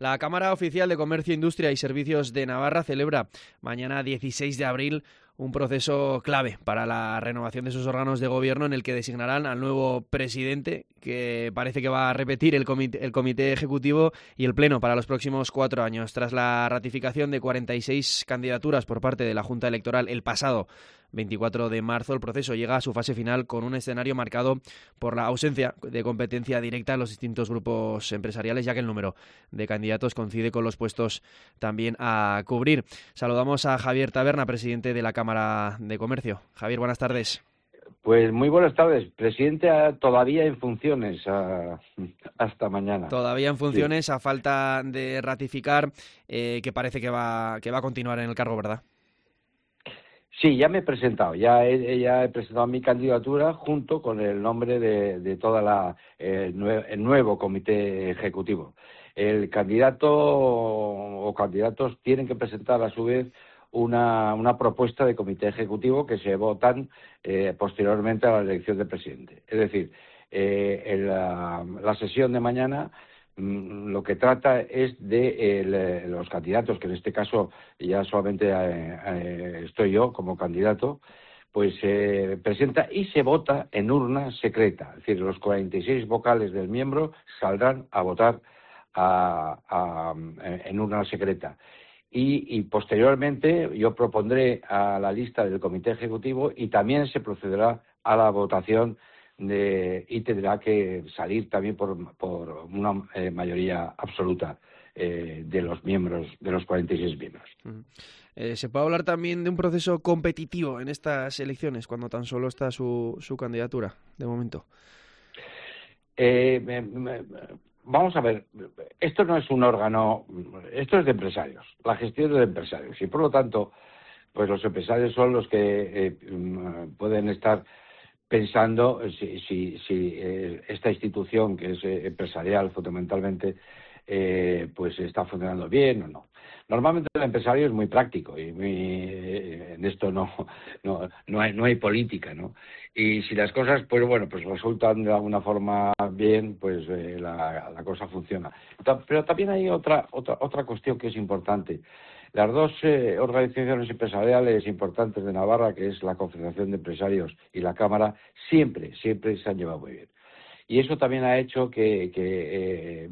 La Cámara Oficial de Comercio, Industria y Servicios de Navarra celebra mañana 16 de abril un proceso clave para la renovación de sus órganos de gobierno en el que designarán al nuevo presidente, que parece que va a repetir el comité ejecutivo y el pleno para los próximos 4 años. Tras la ratificación de 46 candidaturas por parte de la Junta Electoral el pasado 24 de marzo, el proceso llega a su fase final con un escenario marcado por la ausencia de competencia directa en los distintos grupos empresariales, ya que el número de candidatos coincide con los puestos también a cubrir. Saludamos a Javier Taberna, presidente de la Cámara de Comercio. Javier, buenas tardes. Pues muy buenas tardes. Presidente todavía en funciones hasta mañana. Todavía en funciones, sí. A falta de ratificar, que parece que va a continuar en el cargo, ¿verdad? Sí, ya me he presentado, ya he presentado mi candidatura junto con el nombre de toda el nuevo comité ejecutivo. El candidato o candidatos tienen que presentar a su vez una propuesta de comité ejecutivo que se votan posteriormente a la elección del presidente. Es decir, en la sesión de mañana lo que trata es de los candidatos, que en este caso ya solamente estoy yo como candidato, pues se presenta y se vota en urna secreta. Es decir, los 46 vocales del miembro saldrán a votar en urna secreta. Y posteriormente yo propondré a la lista del comité ejecutivo y también se procederá a la votación y tendrá que salir también por una mayoría absoluta de los miembros, de los 46 miembros. ¿Se puede hablar también de un proceso competitivo en estas elecciones, cuando tan solo está su candidatura, de momento? Vamos a ver, esto no es un órgano, esto es de empresarios, la gestión es de empresarios, y por lo tanto, pues los empresarios son los que pueden estar pensando si esta institución, que es empresarial fundamentalmente, pues está funcionando bien o no. Normalmente el empresario es muy práctico y en esto no hay política, ¿no? Y si las cosas, pues bueno, pues resultan de alguna forma bien, pues la cosa funciona. Pero también hay otra cuestión que es importante. Las dos organizaciones empresariales importantes de Navarra, que es la Confederación de Empresarios y la Cámara, siempre se han llevado muy bien. Y eso también ha hecho que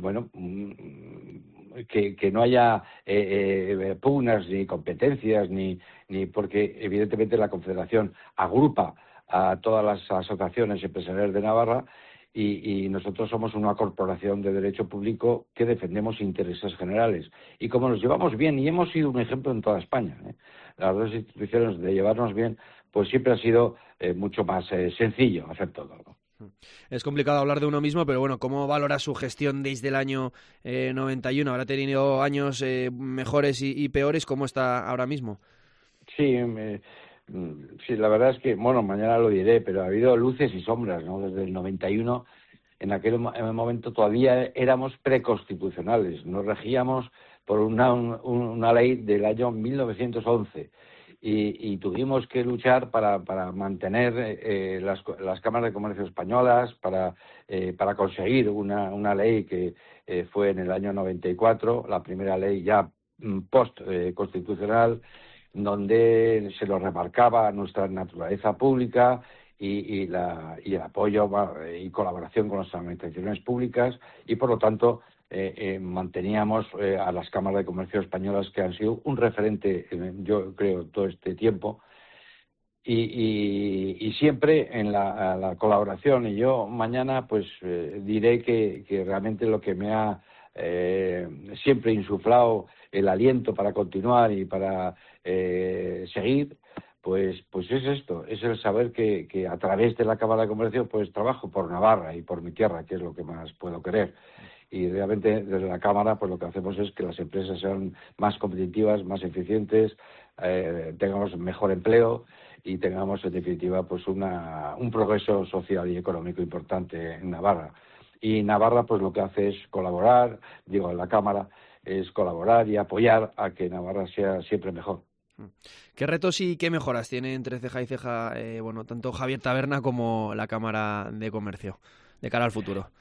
no haya pugnas ni competencias, ni porque evidentemente la Confederación agrupa a todas las asociaciones empresariales de Navarra y nosotros somos una corporación de derecho público que defendemos intereses generales. Y como nos llevamos bien, y hemos sido un ejemplo en toda España, las dos instituciones de llevarnos bien, pues siempre ha sido mucho más sencillo hacer todo, ¿no? Es complicado hablar de uno mismo, pero bueno, ¿cómo valora su gestión desde el año 91? ¿Habrá tenido años mejores y peores? ¿Cómo está ahora mismo? Sí, la verdad es que, bueno, mañana lo diré, pero ha habido luces y sombras, ¿no? Desde el 91, en aquel momento todavía éramos preconstitucionales, nos regíamos por una ley del año 1911. Y tuvimos que luchar para mantener las cámaras de comercio españolas, para conseguir una ley que fue en el año 94, la primera ley ya post-constitucional, donde se nos remarcaba nuestra naturaleza pública y el apoyo y colaboración con las administraciones públicas y, por lo tanto, manteníamos a las cámaras de comercio españolas, que han sido un referente, yo creo, todo este tiempo, y siempre en la colaboración. Y yo mañana pues diré que realmente lo que me ha siempre insuflado el aliento para continuar y para seguir, pues es esto, es el saber que a través de la Cámara de Comercio pues trabajo por Navarra y por mi tierra, que es lo que más puedo querer. Y realmente desde la Cámara pues lo que hacemos es que las empresas sean más competitivas, más eficientes, tengamos mejor empleo y tengamos en definitiva pues un progreso social y económico importante en Navarra. Y Navarra pues lo que hace es colaborar, la Cámara es colaborar y apoyar a que Navarra sea siempre mejor. ¿Qué retos y qué mejoras tiene entre ceja y ceja tanto Javier Taberna como la Cámara de Comercio de cara al futuro?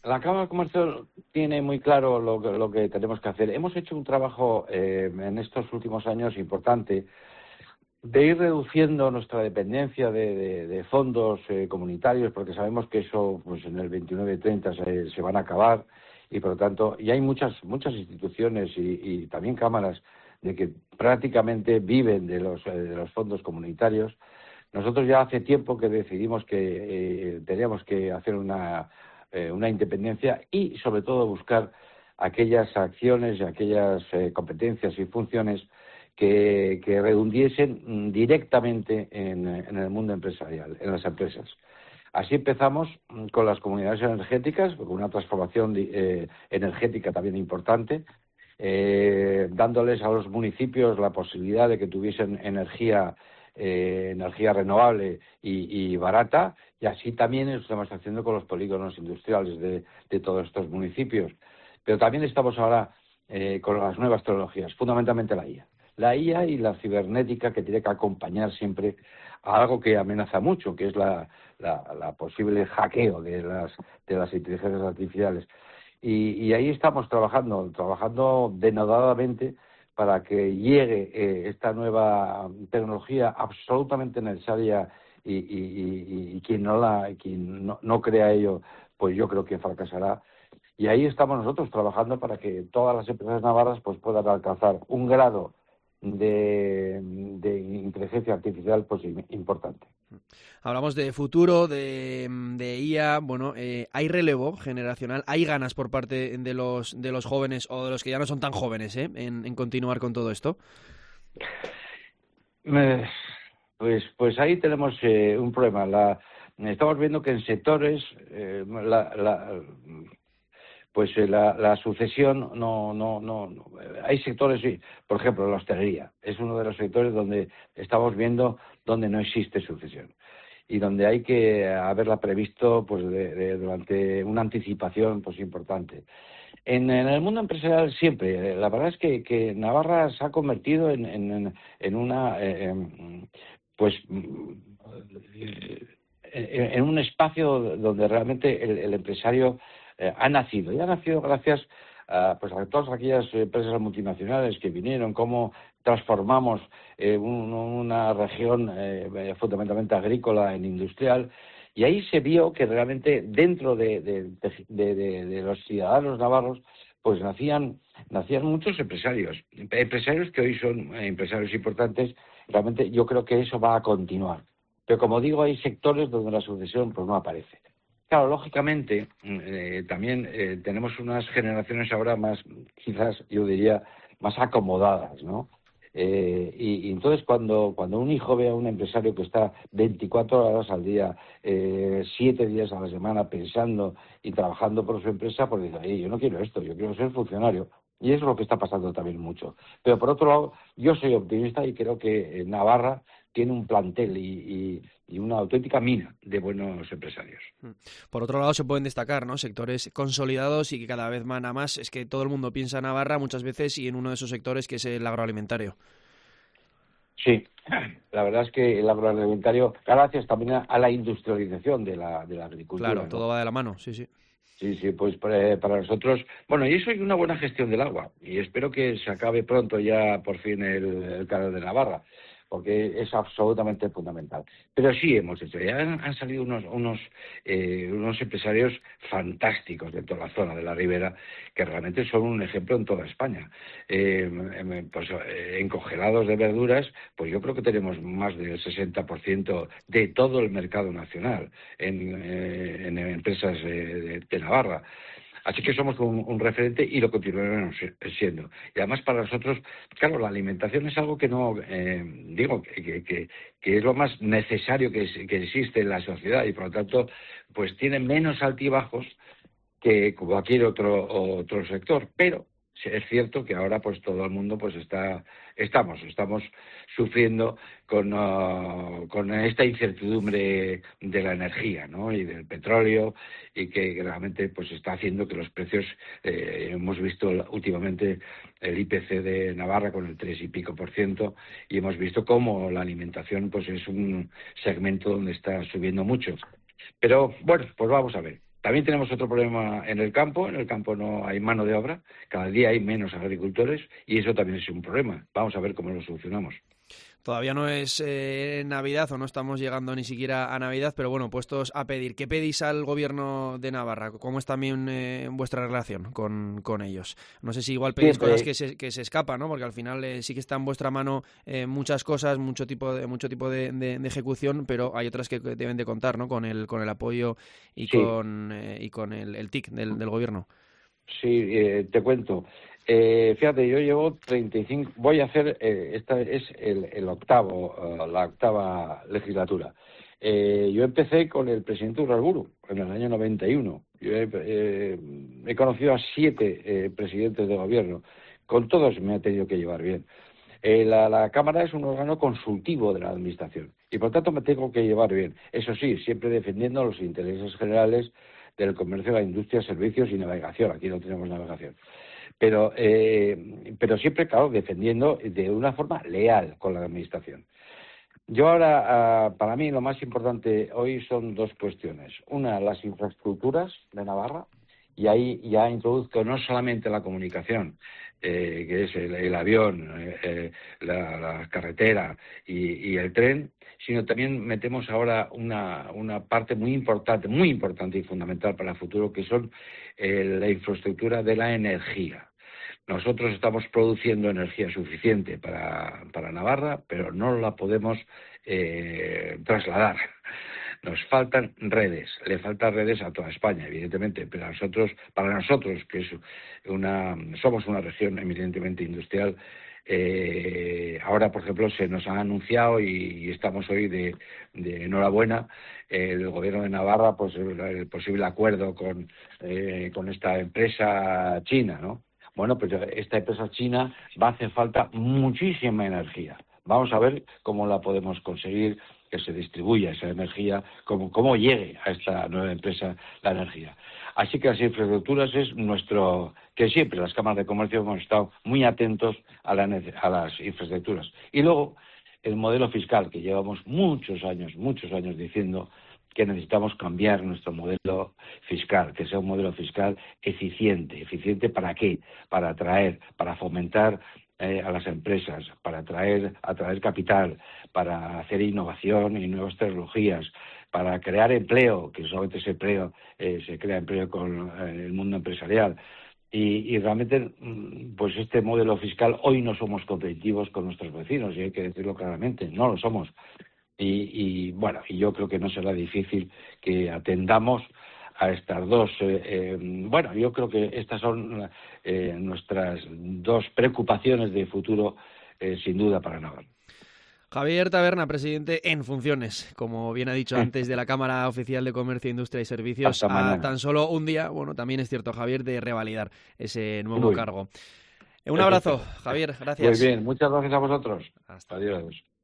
La Cámara de Comercio tiene muy claro lo que tenemos que hacer. Hemos hecho un trabajo en estos últimos años importante de ir reduciendo nuestra dependencia de fondos comunitarios, porque sabemos que eso pues en el 29 y 30 se van a acabar, y por lo tanto, y hay muchas instituciones y también cámaras de que prácticamente viven de los fondos comunitarios. Nosotros ya hace tiempo que decidimos que teníamos que hacer una independencia y sobre todo buscar aquellas acciones y aquellas competencias y funciones que redundiesen directamente en el mundo empresarial, en las empresas. Así empezamos con las comunidades energéticas, con una transformación energética también importante, dándoles a los municipios la posibilidad de que tuviesen energía renovable y barata, y así también lo estamos haciendo con los polígonos industriales de todos estos municipios. Pero también estamos ahora con las nuevas tecnologías, fundamentalmente la IA. La IA y la cibernética, que tiene que acompañar siempre a algo que amenaza mucho, que es la posible hackeo de las inteligencias artificiales. Y ahí estamos trabajando denodadamente para que llegue esta nueva tecnología absolutamente necesaria, y quien no crea ello, pues yo creo que fracasará. Y ahí estamos nosotros trabajando para que todas las empresas navarras pues puedan alcanzar un grado de inteligencia artificial pues importante. Hablamos de futuro, de IA. Bueno, hay relevo generacional, hay ganas por parte de los jóvenes o de los que ya no son tan jóvenes, en continuar con todo esto. Pues ahí tenemos un problema. Estamos viendo que en sectores la sucesión no. Hay sectores, por ejemplo, la hostelería es uno de los sectores donde estamos viendo donde no existe sucesión y donde hay que haberla previsto pues durante una anticipación pues importante. En el mundo empresarial siempre, la verdad es que Navarra se ha convertido en un espacio donde realmente el empresario ha nacido. Y ha nacido gracias a todas aquellas empresas multinacionales que vinieron, cómo transformamos una región fundamentalmente agrícola en industrial. Y ahí se vio que realmente dentro de los ciudadanos navarros pues nacían muchos empresarios que hoy son empresarios importantes. Realmente yo creo que eso va a continuar. Pero como digo, hay sectores donde la sucesión pues no aparece. Claro, lógicamente, también tenemos unas generaciones ahora más, quizás yo diría, más acomodadas, ¿no? Y entonces cuando un hijo ve a un empresario que está 24 horas al día, 7 días a la semana pensando y trabajando por su empresa, pues dice, yo no quiero esto, yo quiero ser funcionario. Y eso es lo que está pasando también mucho. Pero por otro lado, yo soy optimista y creo que Navarra tiene un plantel y una auténtica mina de buenos empresarios. Por otro lado, se pueden destacar, ¿no?, sectores consolidados y que cada vez van a más. Es que todo el mundo piensa en Navarra muchas veces y en uno de esos sectores que es el agroalimentario. Sí, la verdad es que el agroalimentario, gracias también a la industrialización de la agricultura. Claro, ¿no? todo va de la mano, sí, sí. Sí, pues para nosotros, bueno, y eso es una buena gestión del agua, y espero que se acabe pronto ya por fin el canal de Navarra, porque es absolutamente fundamental. Pero sí hemos hecho, ya han salido unos empresarios fantásticos de toda la zona de la Ribera, que realmente son un ejemplo en toda España. En congelados de verduras, pues yo creo que tenemos más del 60% de todo el mercado nacional en empresas de Navarra. Así que somos un referente y lo continuaremos siendo. Y además para nosotros, claro, la alimentación es algo que no, que es lo más necesario que existe en la sociedad, y por lo tanto, pues tiene menos altibajos que cualquier otro sector. Pero es cierto que ahora pues todo el mundo pues estamos sufriendo con esta incertidumbre de la energía, ¿no?, y del petróleo, y que realmente pues está haciendo que los precios, hemos visto últimamente el IPC de Navarra con el 3 y pico %, y hemos visto cómo la alimentación pues es un segmento donde está subiendo mucho. Pero bueno, pues vamos a ver. También tenemos otro problema en el campo. En el campo no hay mano de obra. Cada día hay menos agricultores y eso también es un problema. Vamos a ver cómo lo solucionamos. Todavía no es Navidad o no estamos llegando ni siquiera a Navidad, pero bueno, puestos a pedir. ¿Qué pedís al gobierno de Navarra? ¿Cómo es también vuestra relación con ellos? No sé si igual pedís cosas que se escapan, ¿no? Porque al final sí que está en vuestra mano muchas cosas, mucho tipo de ejecución, pero hay otras que deben de contar, ¿no? Con el apoyo y Sí. con el TIC del gobierno. Sí, te cuento. Fíjate, yo llevo 35, voy a hacer, esta es la octava legislatura. Yo empecé con el presidente Urarburu en el año 91. Yo he conocido a 7 presidentes de gobierno. Con todos me ha tenido que llevar bien. La Cámara es un órgano consultivo de la Administración y por tanto me tengo que llevar bien. Eso sí, siempre defendiendo los intereses generales del comercio, la industria, servicios y navegación. Aquí no tenemos navegación. Pero siempre, claro, defendiendo de una forma leal con la Administración. Yo ahora, para mí, lo más importante hoy son 2 cuestiones. Una, las infraestructuras de Navarra, y ahí ya introduzco no solamente la comunicación, que es el avión, la carretera y el tren, sino también metemos ahora una parte muy importante y fundamental para el futuro, que son la infraestructura de la energía. Nosotros estamos produciendo energía suficiente para Navarra, pero no la podemos trasladar. Nos faltan redes, le faltan redes a toda España, evidentemente, pero para nosotros, que somos una región eminentemente industrial, ahora, por ejemplo, se nos ha anunciado y estamos hoy de enhorabuena el gobierno de Navarra, pues el posible acuerdo con esta empresa china, ¿no? Bueno, pues esta empresa china va a hacer falta muchísima energía. Vamos a ver cómo la podemos conseguir, que se distribuya esa energía, cómo llegue a esta nueva empresa la energía. Así que las infraestructuras que siempre las cámaras de comercio hemos estado muy atentos a las infraestructuras. Y luego el modelo fiscal, que llevamos muchos años diciendo que necesitamos cambiar nuestro modelo fiscal, que sea un modelo fiscal eficiente. ¿Eficiente para qué? Para atraer, para fomentar a las empresas, para atraer capital, para hacer innovación y nuevas tecnologías, para crear empleo, que solamente ese empleo se crea empleo con el mundo empresarial. Y realmente, pues este modelo fiscal hoy no somos competitivos con nuestros vecinos, y hay que decirlo claramente, no lo somos. Y bueno, y yo creo que no será difícil que atendamos a estas 2. Bueno, yo creo que estas son nuestras 2 preocupaciones de futuro, sin duda, para Navarra. Javier Taberna, presidente en funciones, como bien ha dicho antes, de la Cámara Oficial de Comercio, Industria y Servicios, Hasta mañana. tan solo un día, bueno, también es cierto, Javier, de revalidar ese nuevo cargo. Un abrazo, Javier, gracias. Muy bien, muchas gracias a vosotros. Hasta Adiós.